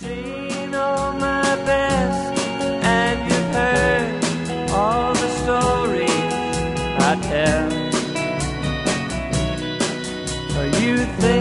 seen all my best, and you've heard all the stories I tell. You think